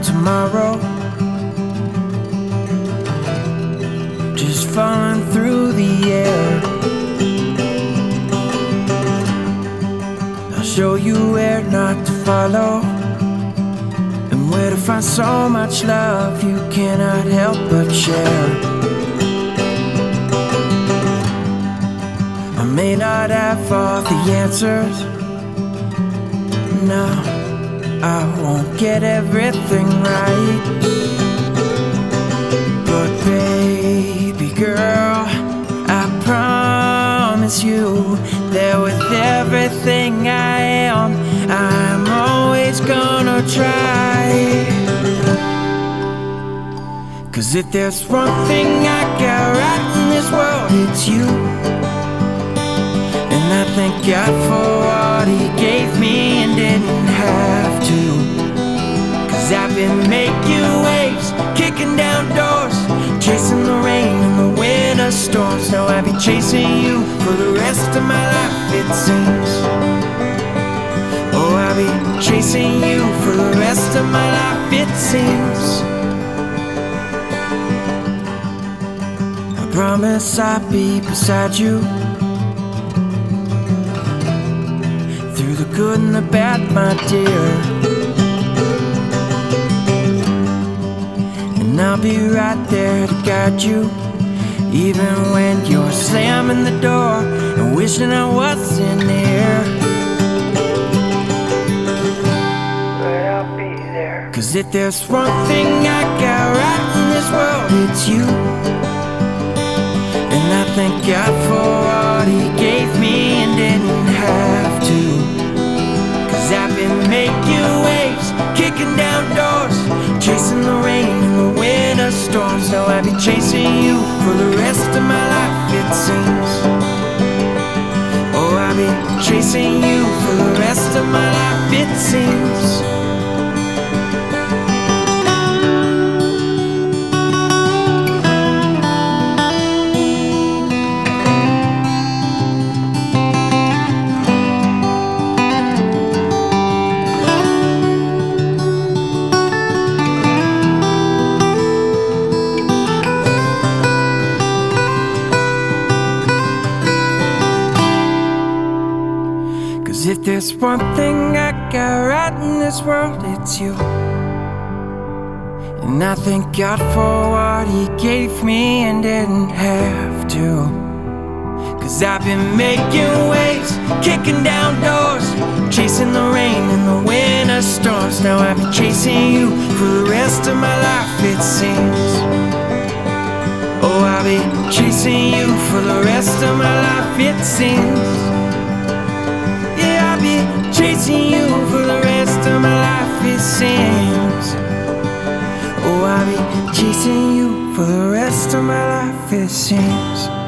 tomorrow, just falling through the air. I'll show you where not to follow, and where to find so much love you cannot help but share. I may not have all the answers, no, I won't get everything right, but baby girl, I promise you that with everything I am, I'm always gonna try. 'Cause if there's one thing I got right in this world, it's you. And I thank God for what He gave me and didn't have to. 'Cause I've been making waves, kicking down doors, chasing the rain and the winter storms. Now I'll be chasing you for the rest of my life, it seems. Oh, I'll be chasing you for the rest of my life, it seems. I promise I'll be beside you, through the good and the bad, my dear. And I'll be right there to guide you, even when you're slamming the door and wishing I wasn't here. But I'll be there. 'Cause if there's one thing I got right in this world, it's you. And I thank God for what He gave me and didn't have to. 'Cause I've been making waves, kicking down doors, chasing the rain and the winter storms. Now I'll be chasing you for the rest of my life, it seems. Oh, I'll be chasing you for the rest of my life, it seems. If there's one thing I got right in this world, it's you. And I thank God for what He gave me and didn't have to. 'Cause I've been making waves, kicking down doors, chasing the rain and the winter storms. Now I'll be chasing you for the rest of my life, it seems. Oh, I'll be chasing you for the rest of my life, it seems. Chasing you for the rest of my life, it seems. Oh, I'll be chasing you for the rest of my life, it seems.